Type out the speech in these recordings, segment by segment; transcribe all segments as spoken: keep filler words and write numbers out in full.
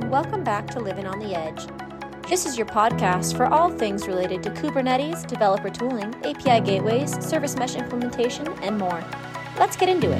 and welcome back to Living on the Edge. This is your podcast for all things related to Kubernetes, developer tooling, A P I gateways, service mesh implementation, and more. Let's get into it.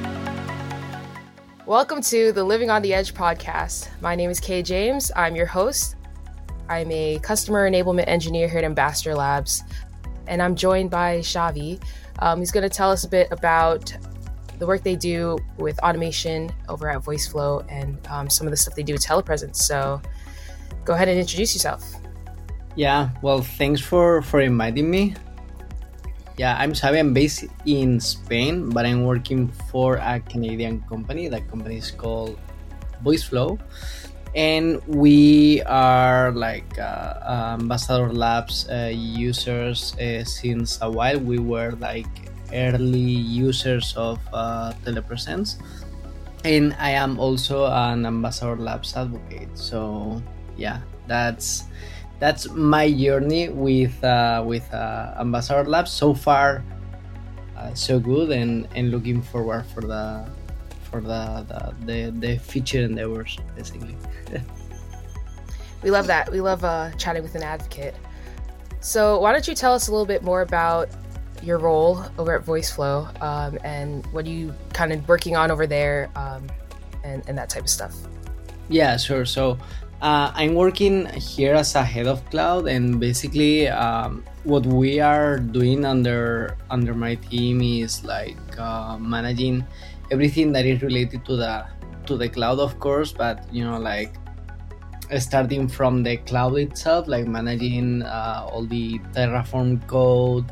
Welcome to the Living on the Edge podcast. My name is Kay James. I'm your host. I'm a customer enablement engineer here at Ambassador Labs, and I'm joined by Xavi. Um, he's going to tell us a bit about the work they do with automation over at VoiceFlow and um, some of the stuff they do with telepresence. So go ahead and introduce yourself. Yeah, well, thanks for, for inviting me. Yeah, I'm Xavi. I'm based in Spain, but I'm working for a Canadian company. That company is called VoiceFlow. And we are like uh, Ambassador Labs uh, users uh, since a while. We were like early users of uh, telepresence, and I am also an Ambassador Labs advocate. So yeah, that's that's my journey with uh, with uh, Ambassador Labs. So far, uh, so good, and, and looking forward for the for the the, the, the future endeavors, basically. We love that. We love uh, chatting with an advocate. So why don't you tell us a little bit more about your role over at VoiceFlow um, and what are you kind of working on over there um, and, and that type of stuff? Yeah, sure. So uh, I'm working here as a head of cloud, and basically um, what we are doing under under my team is like uh, managing everything that is related to the to the cloud, of course, but you know, like starting from the cloud itself, like managing uh, all the Terraform code,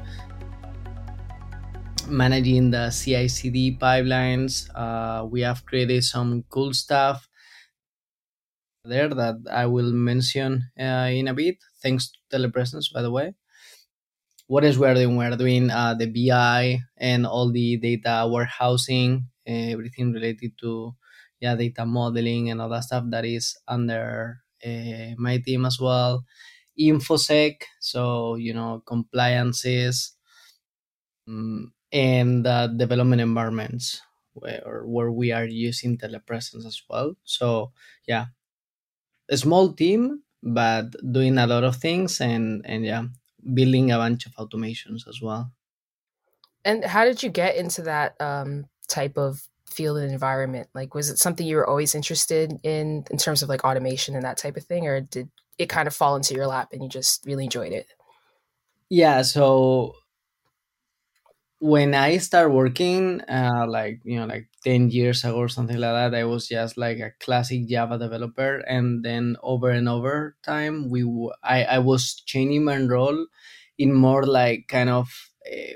managing the C I C D pipelines. Uh, we have created some cool stuff there that I will mention uh, in a bit, thanks to telepresence, by the way. What is we're doing? We're doing uh, the B I and all the data warehousing, uh, everything related to yeah data modeling and all that stuff that is under uh, my team as well. InfoSec, so you know, compliances, um, and uh, development environments where where we are using telepresence as well. So yeah, a small team, but doing a lot of things, and and yeah, building a bunch of automations as well. And how did you get into that um, type of field and environment? Like, was it something you were always interested in, in terms of like automation and that type of thing? Or did it kind of fall into your lap and you just really enjoyed it? Yeah, so when I started working, uh, like, you know, like ten years ago or something like that, I was just like a classic Java developer. And then over and over time, we w- I, I was changing my role in more like kind of uh,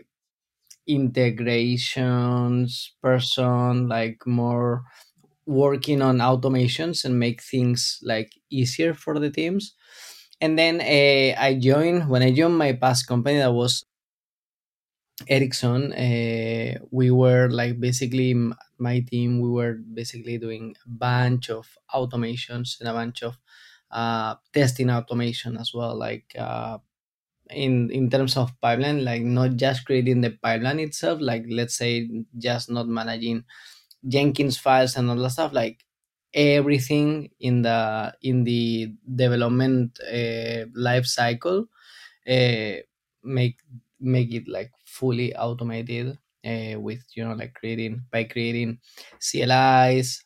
integrations person, like more working on automations and make things like easier for the teams. And then uh, I joined, when I joined my past company, that was Ericsson. Uh, we were like basically m- my team, we were basically doing a bunch of automations and a bunch of uh, testing automation as well, like uh, in in terms of pipeline, like not just creating the pipeline itself, like let's say just not managing Jenkins files and all that stuff, like everything in the in the development uh, life cycle, uh, make make it like fully automated, uh, with you know like creating by creating C L Is,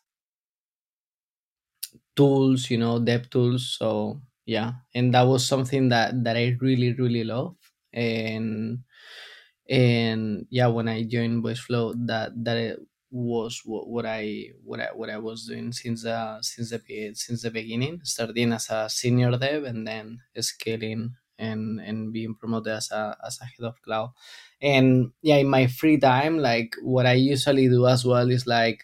tools, you know, dev tools. So yeah, and that was something that that I really really love. And and yeah, when I joined VoiceFlow, that that it was what, what I what I what I was doing since uh since the be- since the beginning, starting as a senior dev and then scaling and and being promoted as a as a head of cloud. And yeah, in my free time, like what I usually do as well is like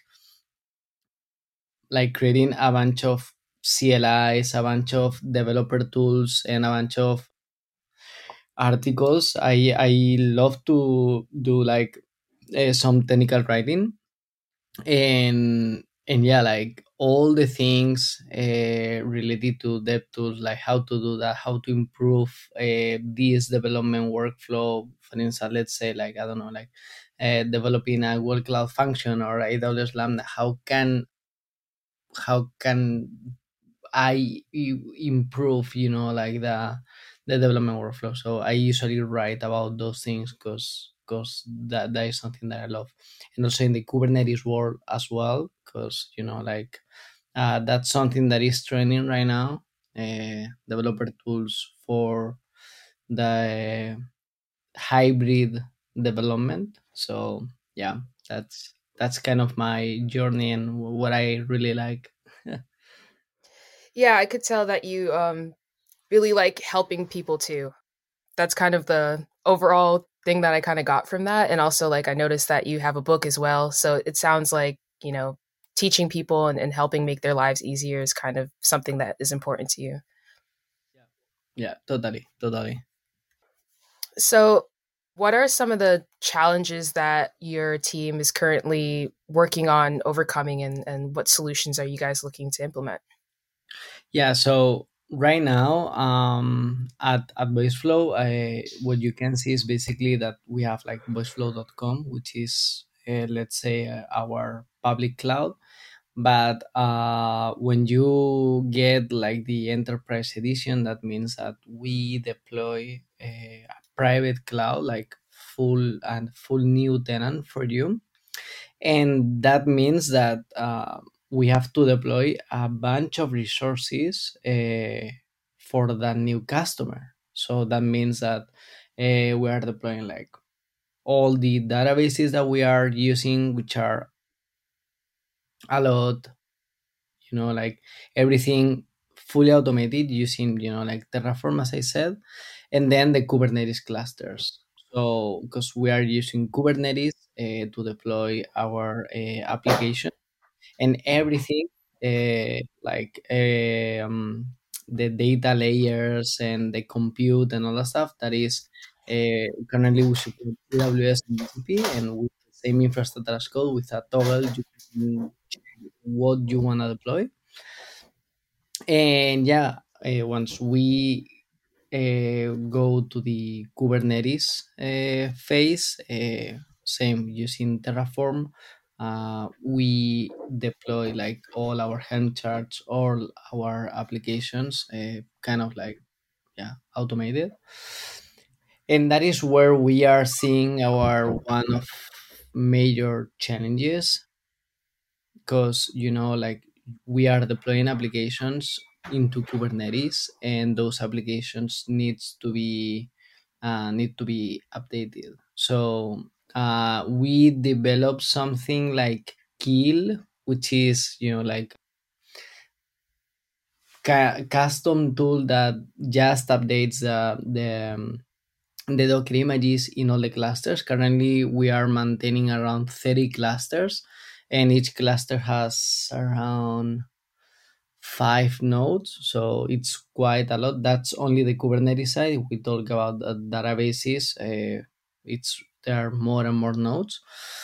like creating a bunch of C L Is, a bunch of developer tools, and a bunch of articles. I I love to do like uh, some technical writing, and and yeah, like all the things uh, related to dev tools, like how to do that, how to improve uh, this development workflow. For instance, let's say like I don't know, like uh, developing a Google Cloud function or A W S Lambda. How can how can I i- improve, you know, like the the development workflow. So I usually write about those things because because that that is something that I love, and also in the Kubernetes world as well, because you know, like uh, that's something that is trending right now. Uh, developer tools for the hybrid development. So yeah, that's that's kind of my journey and what I really like. Yeah, I could tell that you um really like helping people too. That's kind of the overall thing that I kind of got from that. And also, like, I noticed that you have a book as well. So it sounds like, you know, teaching people and, and helping make their lives easier is kind of something that is important to you. Yeah, totally, totally. So, what are some of the challenges that your team is currently working on overcoming, and, and what solutions are you guys looking to implement? Yeah, so right now, um, at at VoiceFlow, I, what you can see is basically that we have like voiceflow dot com, which is uh, let's say uh, our public cloud. But uh, when you get like the enterprise edition, that means that we deploy a private cloud, like full and full new tenant for you, and that means that uh, we have to deploy a bunch of resources uh, for that new customer. So that means that uh, we are deploying like all the databases that we are using, which are a lot, you know, like everything fully automated using, you know, like Terraform, as I said, and then the Kubernetes clusters. So because we are using Kubernetes uh, to deploy our uh, application, and everything uh, like um, the data layers and the compute and all that stuff, that is uh, currently we support A W S and G C P, and with the same infrastructure as code with a toggle you can check what you want to deploy. And yeah, uh, once we uh, go to the Kubernetes uh, phase, uh, same using Terraform. Uh, we deploy like all our Helm charts, all our applications, uh, kind of like yeah, automated. And that is where we are seeing our one of major challenges, because you know, like we are deploying applications into Kubernetes, and those applications needs to be uh, need to be updated. So uh, we developed something like Kill, which is, you know, like ca- custom tool that just updates uh, the um, the Docker images in all the clusters. Currently, we are maintaining around thirty clusters, and each cluster has around five nodes. So it's quite a lot. That's only the Kubernetes side. We talk about the databases. Uh, it's there are more and more nodes.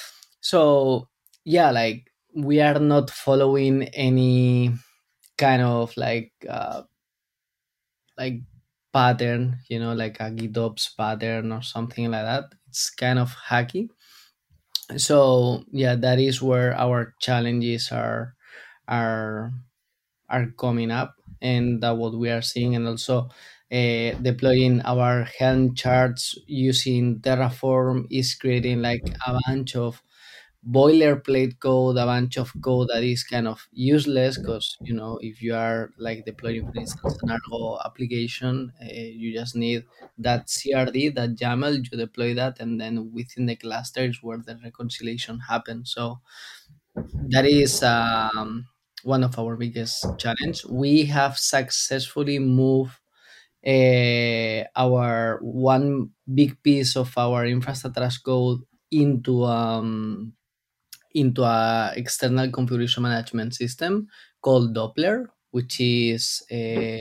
So yeah, like we are not following any kind of like uh, like pattern, you know, like a GitOps pattern or something like that. It's kind of hacky. So yeah, that is where our challenges are are are coming up, and that what we are seeing. And also uh, deploying our Helm charts using Terraform is creating like a bunch of boilerplate code, a bunch of code that is kind of useless, because you know, if you are like deploying, for instance, an Argo application, uh, you just need that C R D, that YAML, you deploy that, and then within the cluster is where the reconciliation happens. So that is um, one of our biggest challenge. We have successfully moved uh, our one big piece of our infrastructure as code into um, into a external configuration management system called Doppler, which is uh,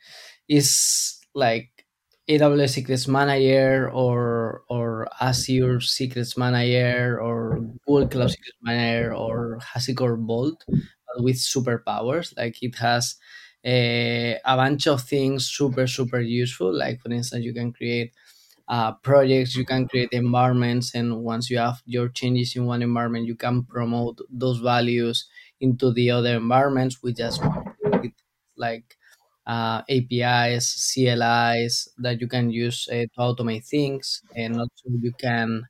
is like A W S Secrets Manager, or or Azure Secrets Manager, or Google Cloud Secrets Manager, or HashiCorp Vault, but with superpowers. Like it has a, a bunch of things super super useful. Like for instance, you can create uh, projects, you can create environments, and once you have your changes in one environment, you can promote those values into the other environments with just one click. It's like uh, A P Is, C L Is that you can use uh, to automate things, and also you can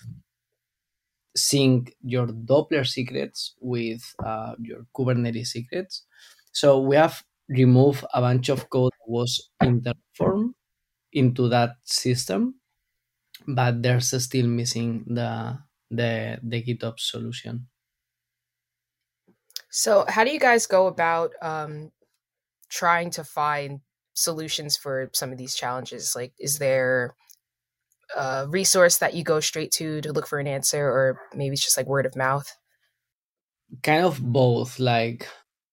sync your Doppler secrets with uh, your Kubernetes secrets. So we have removed a bunch of code that was in Terraform into that system, but there's still missing the the the GitOps solution. So, how do you guys go about um, trying to find solutions for some of these challenges? Like, is there a resource that you go straight to to look for an answer, or maybe it's just like word of mouth? Kind of both. Like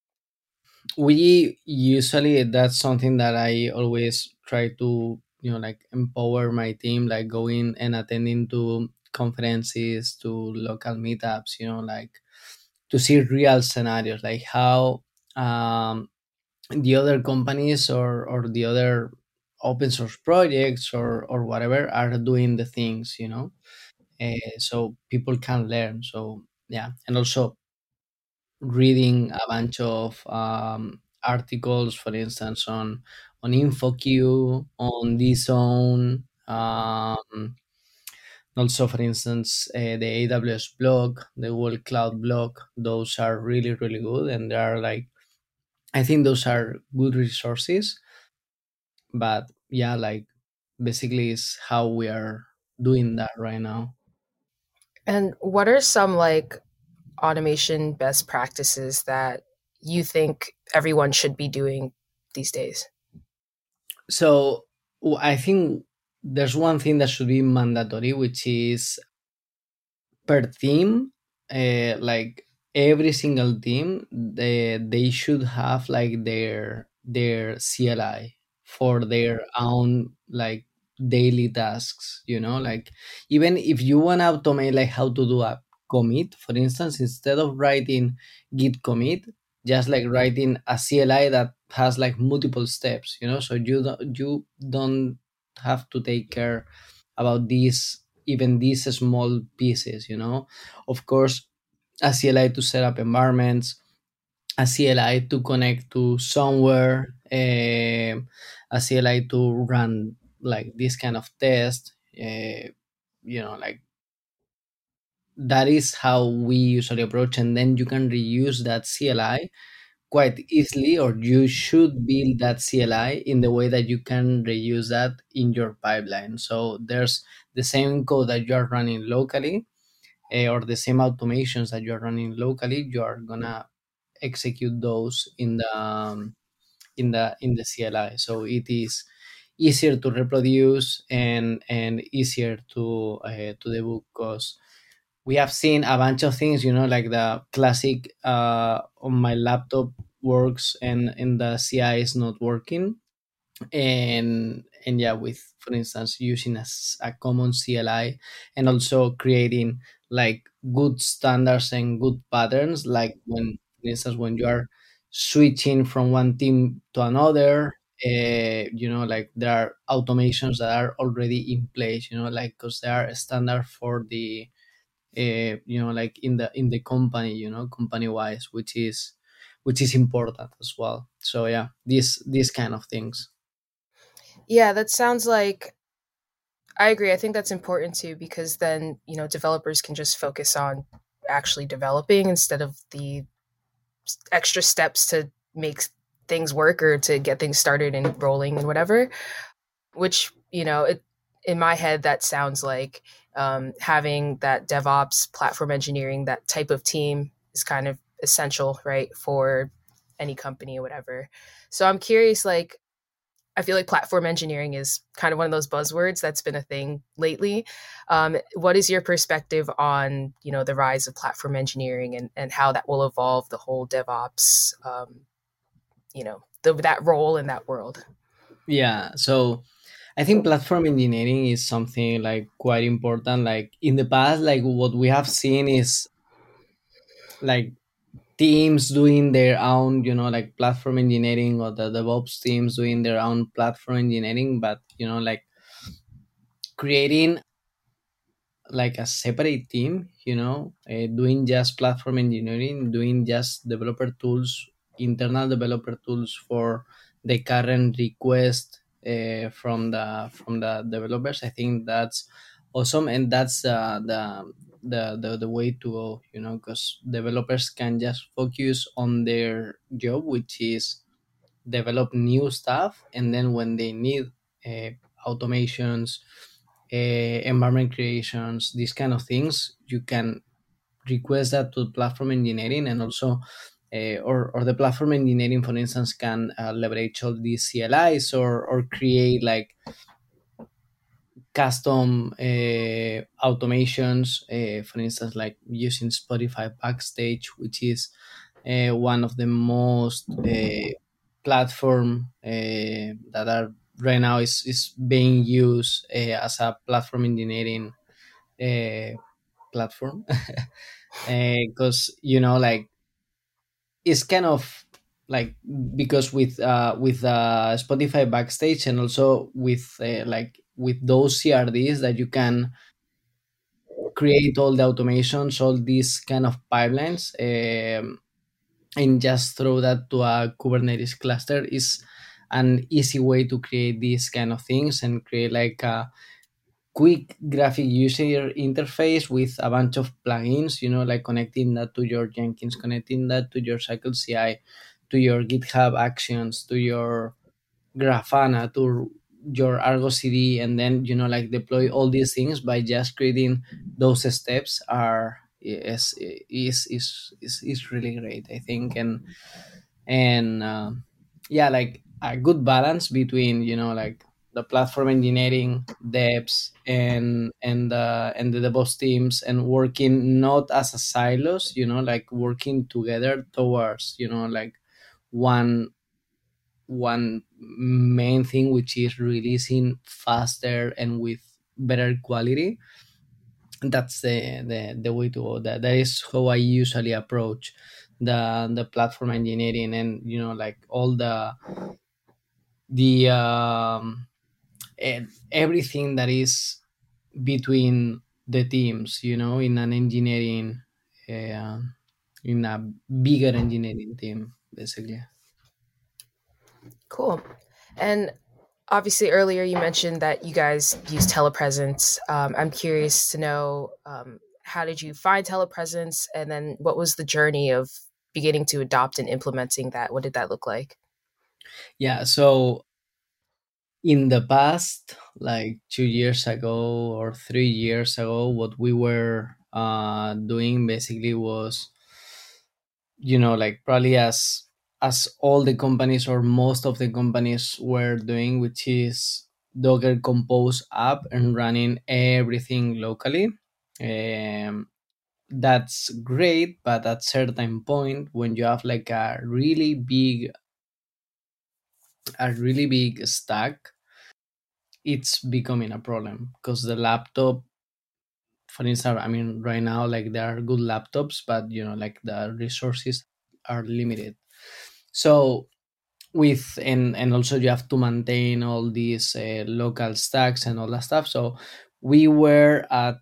we usually, that's something that I always try to, you know, like empower my team, like going and attending to conferences, to local meetups, you know, like to see real scenarios, like how um, the other companies or or the other open source projects or or whatever are doing the things, you know, uh, so people can learn. So yeah, and also reading a bunch of um, articles, for instance, on on InfoQ, on DZone, um, also, for instance, uh, the A W S blog, the Google Cloud blog. Those are really really good, and they are like, I think those are good resources. But yeah, like basically is how we are doing that right now. And what are some like automation best practices that you think everyone should be doing these days? So w- I think there's one thing that should be mandatory, which is per team, uh, like every single team, they they should have like their their C L I for their own like daily tasks. You know, like even if you want to automate like how to do a commit, for instance, instead of writing git commit, just like writing a C L I that has like multiple steps. You know, so you don't you don't have to take care about these, even these small pieces, you know. Of course, a C L I to set up environments, a C L I to connect to somewhere, um, a C L I to run like this kind of test, uh, you know, like that is how we usually approach. And then you can reuse that C L I quite easily, or you should build that C L I in the way that you can reuse that in your pipeline. So there's the same code that you are running locally, eh, or the same automations that you are running locally, you are gonna execute those in the um, in the in the C L I. So it is easier to reproduce and and easier to uh, to debug, because we have seen a bunch of things, you know, like the classic uh, on my laptop works and in the C I is not working, and and yeah, with for instance using a, s- a common C L I, and also creating like good standards and good patterns, like when for instance when you are switching from one team to another, uh, you know, like there are automations that are already in place, you know, like because they are standard for the uh, you know, like in the in the company, you know, company wise, which is which is important as well. So yeah, these these kind of things. Yeah, that sounds like I agree. I think that's important too because then, you know, developers can just focus on actually developing instead of the extra steps to make things work or to get things started and rolling and whatever. Which, you know, it, in my head, that sounds like um, having that DevOps platform engineering, that type of team is kind of essential, right, for any company or whatever. So I'm curious, like, I feel like platform engineering is kind of one of those buzzwords that's been a thing lately. Um, what is your perspective on, you know, the rise of platform engineering and, and how that will evolve the whole DevOps, um, you know, the, that role in that world? Yeah, so I think platform engineering is something like quite important. Like in the past, like what we have seen is like teams doing their own, you know, like platform engineering, or the DevOps teams doing their own platform engineering, but you know, like creating like a separate team, you know, uh, doing just platform engineering, doing just developer tools internal developer tools for the current request uh, from the from the developers. I think that's awesome, and that's uh, the, the the the way to go. You know, because developers can just focus on their job, which is develop new stuff, and then when they need uh, automations, uh, environment creations, these kind of things, you can request that to platform engineering. And also uh, or, or the platform engineering, for instance, can uh, leverage all these C L Is, or, or create like custom uh, automations, uh, for instance, like using Spotify Backstage, which is uh, one of the most uh, platform uh, that are right now is, is being used uh, as a platform engineering uh, platform. Because you know, like, it's kind of like, because with uh with uh Spotify Backstage, and also with uh, like with those C R Ds, that you can create all the automations, all these kind of pipelines, um, and just throw that to a Kubernetes cluster is an easy way to create these kind of things, and create like a quick graphic user interface with a bunch of plugins, you know, like connecting that to your Jenkins, connecting that to your Cycle C I, to your GitHub Actions, to your Grafana, to your Argo C D, and then, you know, like deploy all these things by just creating those steps are is is is is, is really great, I think. and and um, yeah, like a good balance between, you know, like the platform engineering devs and and the and the DevOps teams, and working not as a silos, you know, like working together towards, you know, like one one main thing, which is releasing faster and with better quality. That's the the, the way to go. That that is how I usually approach the the platform engineering, and you know, like all the the um and everything that is between the teams, you know, in an engineering uh, in a bigger engineering team, basically. Cool. And obviously, earlier you mentioned that you guys use telepresence. Um, I'm curious to know, um, how did you find telepresence, and then what was the journey of beginning to adopt and implementing that? What did that look like? Yeah, so in the past, like two years ago or three years ago, what we were uh, doing basically was, you know, like probably as as all the companies or most of the companies were doing, which is Docker Compose app and running everything locally. Um, that's great, but at certain point, when you have like a really big a really big stack, it's becoming a problem, because the laptop, for instance, I mean, right now, like, there are good laptops, but you know, like, the resources are limited. So with and and also you have to maintain all these uh, local stacks and all that stuff. So we were at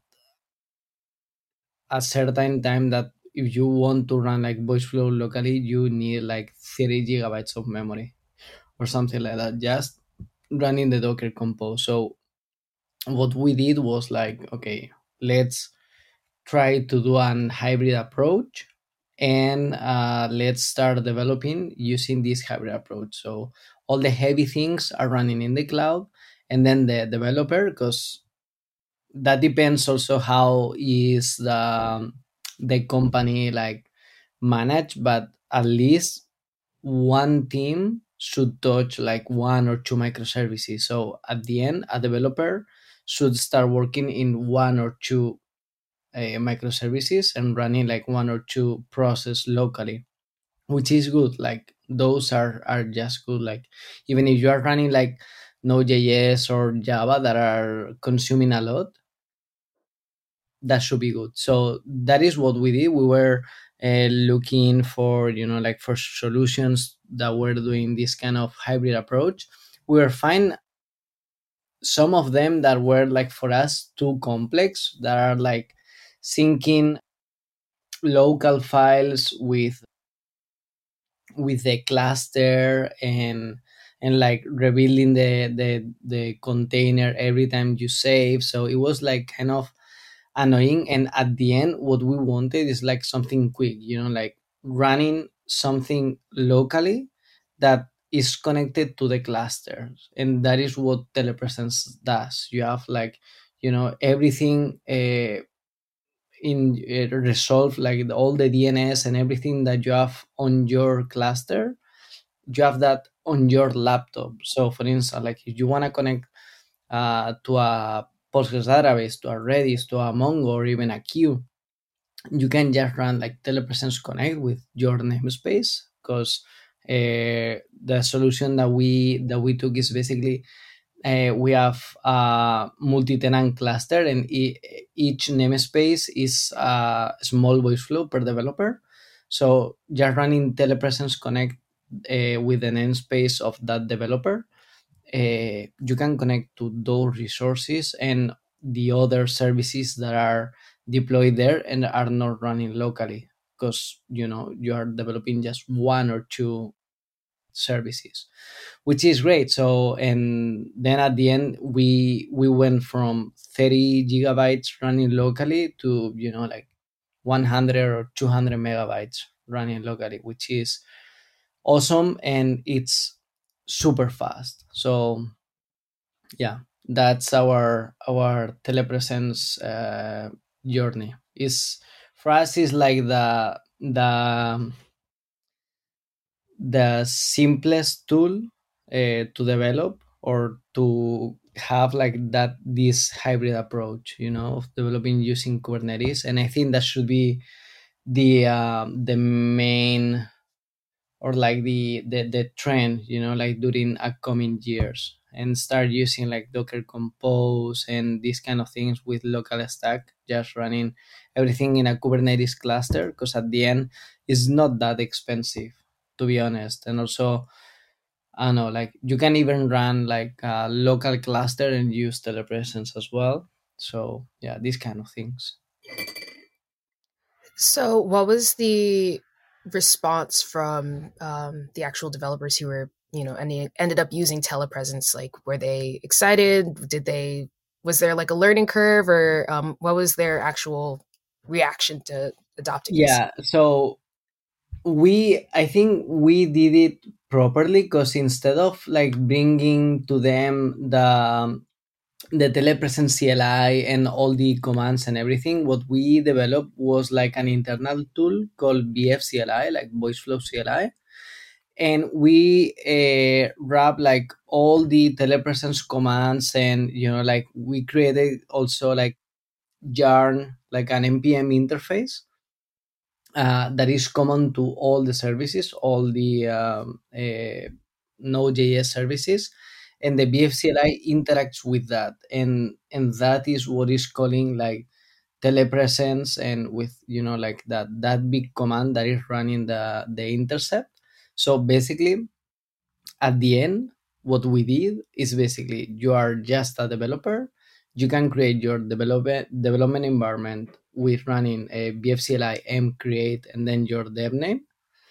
a certain time that if you want to run like voice flow locally, you need like thirty gigabytes of memory or something like that, just running the Docker Compose. So what we did was like, okay, let's try to do an hybrid approach, and uh, let's start developing using this hybrid approach. So all the heavy things are running in the cloud, and then the developer, because that depends also how is the the company like managed, but at least one team should touch like one or two microservices. So at the end, a developer should start working in one or two uh, microservices and running like one or two process locally, which is good. Like those are are just good. Like even if you are running like Node.js or Java that are consuming a lot, that should be good. So that is what we did. We were uh, looking for, you know, like for solutions that were doing this kind of hybrid approach. We were fine some of them that were like for us too complex, that are like syncing local files with with the cluster and and like rebuilding the the the container every time you save. So it was like kind of annoying. And at the end, what we wanted is like something quick, you know, like running something locally that is connected to the cluster. And that is what Telepresence does. You have like, you know, everything uh, in uh, resolved, like the- all the D N S and everything that you have on your cluster, you have that on your laptop. So for instance, like if you want to connect uh, to a Postgres database, to a Redis, to a Mongo, or even a queue, you can just run like Telepresence Connect with your namespace, because uh, the solution that we that we took is basically uh, we have a multi-tenant cluster, and e- each namespace is a small voice flow per developer. So just running Telepresence Connect uh, with the namespace of that developer, uh, you can connect to those resources and the other services that are deployed there and are not running locally, because you know you are developing just one or two services, which is great. So and then at the end, we we went from thirty gigabytes running locally to, you know, like one hundred or two hundred megabytes running locally, which is awesome, and it's super fast. So yeah, that's our our Telepresence uh, journey. Is for us is like the the the simplest tool uh, to develop, or to have like that this hybrid approach, you know, of developing using Kubernetes. And I think that should be the um, the main, or like the, the the trend, you know, like during upcoming years, and start using like Docker Compose and these kind of things with local stack, just running everything in a Kubernetes cluster, because at the end it's not that expensive, to be honest. And also, I don't know, like you can even run like a local cluster and use Telepresence as well. So yeah, these kind of things. So, what was the response from um, the actual developers who were, you know, and ended up using telepresence? Like, were they excited? Did they? Was there like a learning curve, or um, what was their actual reaction to adopting this? Yeah, so we I think we did it properly, because instead of like bringing to them the the telepresence C L I and all the commands and everything, what we developed was like an internal tool called B F C L I, like voice flow C L I. And we uh, wrap like all the telepresence commands, and you know, like we created also like yarn, like an npm interface uh, that is common to all the services, all the um, uh, Node.js services, and the B F C L I interacts with that, and and that is what is calling like telepresence, and with, you know, like that that big command that is running the the intercept. So basically, at the end, what we did is basically you are just a developer. You can create your development development environment with running a B F C L I m create and then your dev name.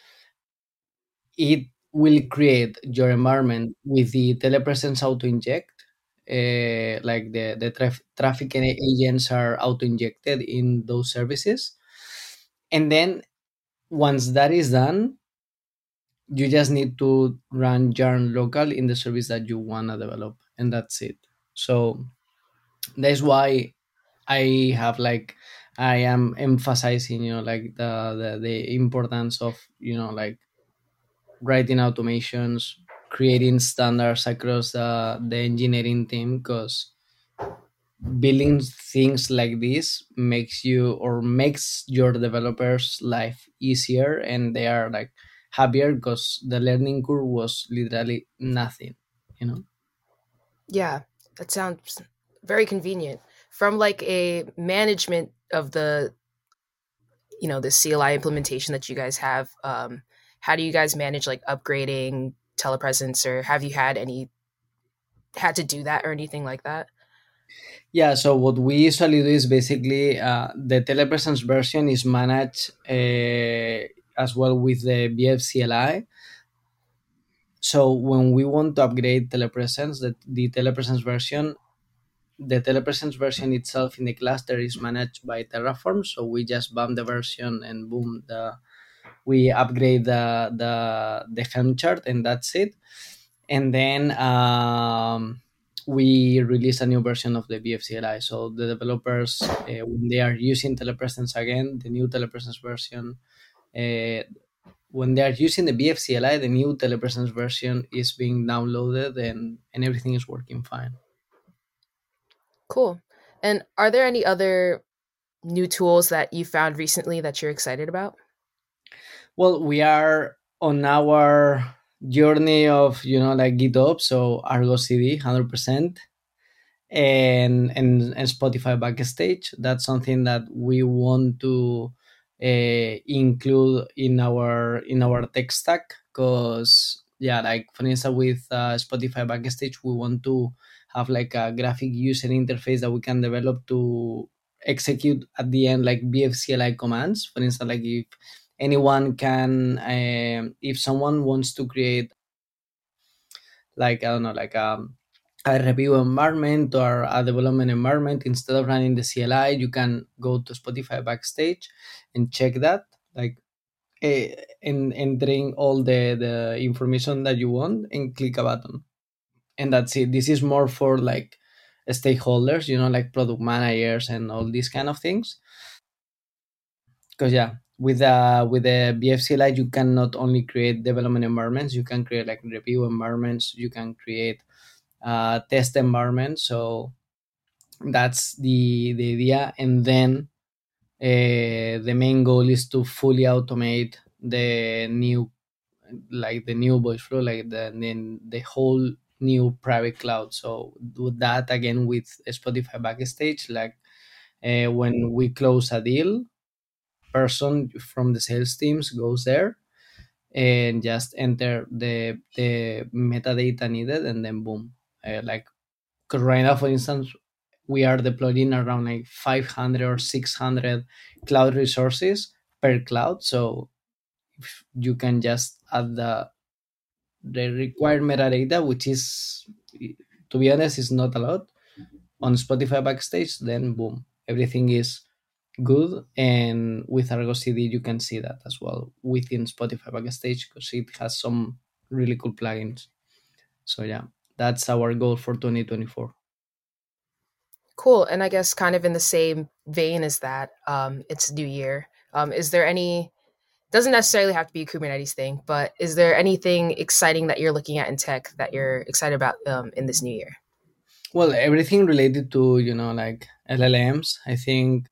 It will create your environment with the telepresence auto inject. Uh, like the the traf- traffic agents are auto injected in those services, and then once that is done, you just need to run yarn local in the service that you want to develop, and that's it. So that's why I have like I am emphasizing, you know, like the the, the importance of, you know, like writing automations, creating standards across the, the engineering team, because building things like this makes you, or makes your developers life easier, and they are like happier, because the learning curve was literally nothing, you know. Yeah, that sounds very convenient. From like a management of the, you know, the C L I implementation that you guys have, um, how do you guys manage like upgrading telepresence, or have you had any had to do that or anything like that? Yeah, so what we usually do is basically uh, the telepresence version is managed uh, as well with the B F C L I. So when we want to upgrade telepresence, the, the telepresence version, the telepresence version itself in the cluster is managed by Terraform. So we just bump the version and boom, the we upgrade the the the Helm chart and that's it. And then um, we release a new version of the B F C L I. So the developers, uh, when they are using telepresence again, the new telepresence version. Uh, when they are using the B F C L I, the new telepresence version is being downloaded and, and everything is working fine. Cool. And are there any other new tools that you found recently that you're excited about? Well, we are on our journey of, you know, like GitOps, so Argo C D, one hundred percent. And, and, and Spotify Backstage. That's something that we want to uh, include in our in our tech stack, because yeah, like for instance with uh, Spotify Backstage, we want to have like a graphic user interface that we can develop to execute at the end like B F C L I commands. For instance, like if anyone can, um, if someone wants to create like I don't know, like um a review environment or a development environment, instead of running the C L I, you can go to Spotify Backstage and check that, like uh, and entering all the, the information that you want and click a button. And that's it. This is more for like stakeholders, you know, like product managers and all these kind of things. Because yeah, with uh with the B F C L I, you can not only create development environments, you can create like review environments, you can create uh, test environment. So that's the the idea. And then uh, the main goal is to fully automate the new, like the new voice flow, like the then the whole new private cloud. So do that again with Spotify Backstage. Like uh, when we close a deal, person from the sales teams goes there and just enter the the metadata needed, and then boom, uh, like because right now, for instance, we are deploying around like five hundred or six hundred cloud resources per cloud. So if you can just add the the required metadata, which is, to be honest, is not a lot, on Spotify Backstage, then boom, everything is good. And with Argo C D, you can see that as well within Spotify Backstage, because it has some really cool plugins. So yeah, that's our goal for twenty twenty-four. Cool. And I guess kind of in the same vein as that, um, it's New Year. Um, is there any, doesn't necessarily have to be a Kubernetes thing, but is there anything exciting that you're looking at in tech that you're excited about um, in this new year? Well, everything related to, you know, like L L Ms. I think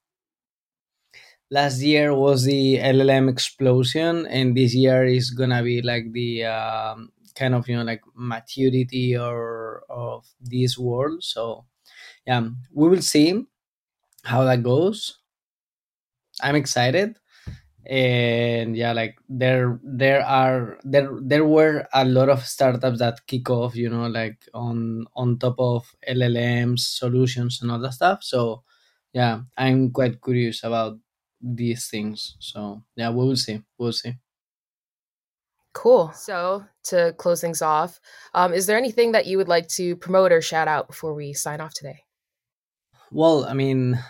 last year was the L L M explosion, and this year is gonna be like the um, kind of, you know, like maturity or of this world. So yeah, we will see how that goes. I'm excited. And yeah, like there there are there there were a lot of startups that kick off, you know, like on on top of L L Ms solutions and all that stuff. So yeah, I'm quite curious about these things. So yeah, we will see we'll see Cool. So to close things off, um, is there anything that you would like to promote or shout out before we sign off today? Well, I mean,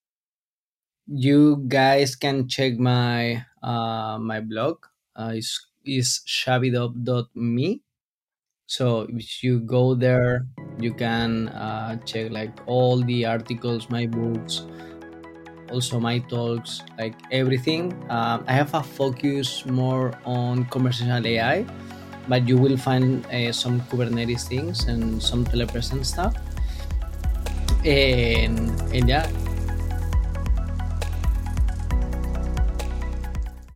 you guys can check my uh my blog. Uh is is shabidob dot me. So if you go there, you can uh, check like all the articles, my books, also my talks, like everything. Um, I have a focus more on conversational A I, but you will find uh, some Kubernetes things and some telepresence stuff. And, and yeah,